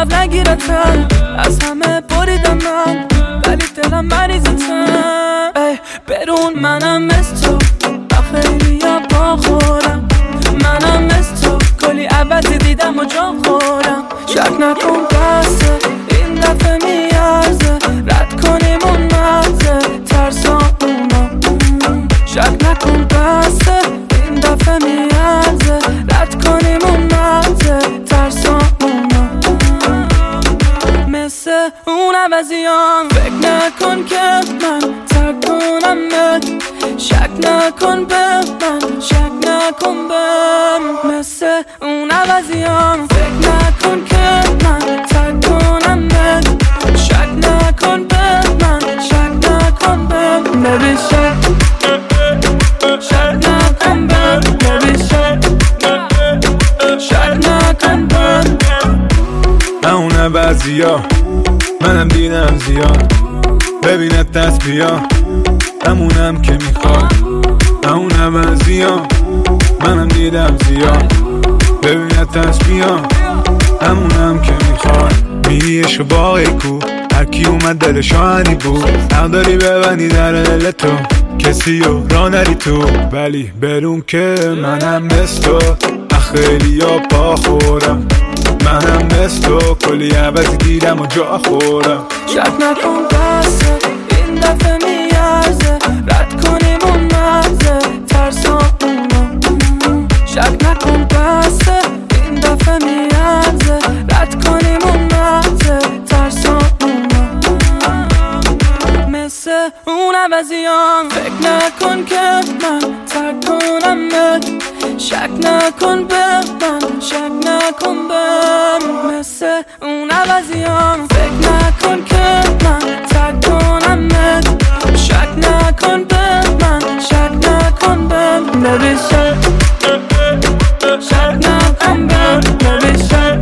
عقب نگیرتم، از همه بریدم من ولی دلم مریضتم. ای برون منم مثل تو با خیلی یا با خورم، منم مثل تو کلی عوضی دیدم و جا خورم. شک نکن بسه این دفعه میارزه، رد کنیم اون مرزه ترسامونو. شک نکن بسه این دفعه میارزه، رد کنیم اون مرزه ترسامونو. مثل اون عوضیام فکر نکن که من ترک کنمت، شک نکن به من، شک نکن بهم. مثل اون عوضیام فکر نکن که من ترک کنمت، شک نکن به من، شک نکن بهم. Baby شک نکن بهم، Baby شک نکن بهم. اون عوضیا منم دیدم زیاد، ببینت دست بیا همونم که میخواد. اون عوضیا منم دیدم زیاد، ببینت دست بیا همونم که میخواد. میگی عشق باقی کو، هرکی اومد دلش آهنی بود. حق داری ببندی در دل تو، کسی رو را نری تو. ولی برون که منم مثل تو خیلی ها پا خورم، منم مثل تو کلی عوضی دیدم و جا خورم. شک نکن بسه این دفعه میارزه، رد کنیم اون مرزه ترسامونو. شک نکن بسه این دفعه میارزه، رد کنیم اون مرزه ترسامونو. مثل اون عوضیام فکر نکن که من ترک کنمت، شک نکن به من، شک نکن بهم. مثل اون عوضیام فکر نکن که من ترک کنمت، شک نکن به من، شک نکن بهم. Baby شک نکن بهم، Baby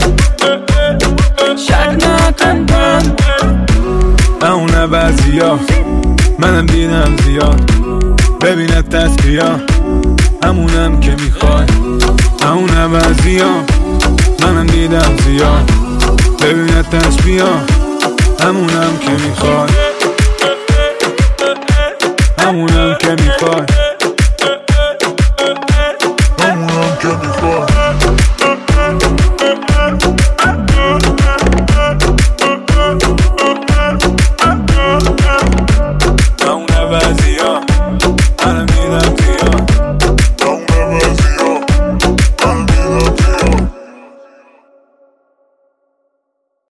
شک نکن بهم. اون عوضیا منم دیدم زیاد، ببینت دست بیا همونم که میخوای. اون عوضیا منم دیدم زیاد، ببینت دست بیا همونم که میخوای، همونم که میخوای، همونم که میخوای. اون عوضیا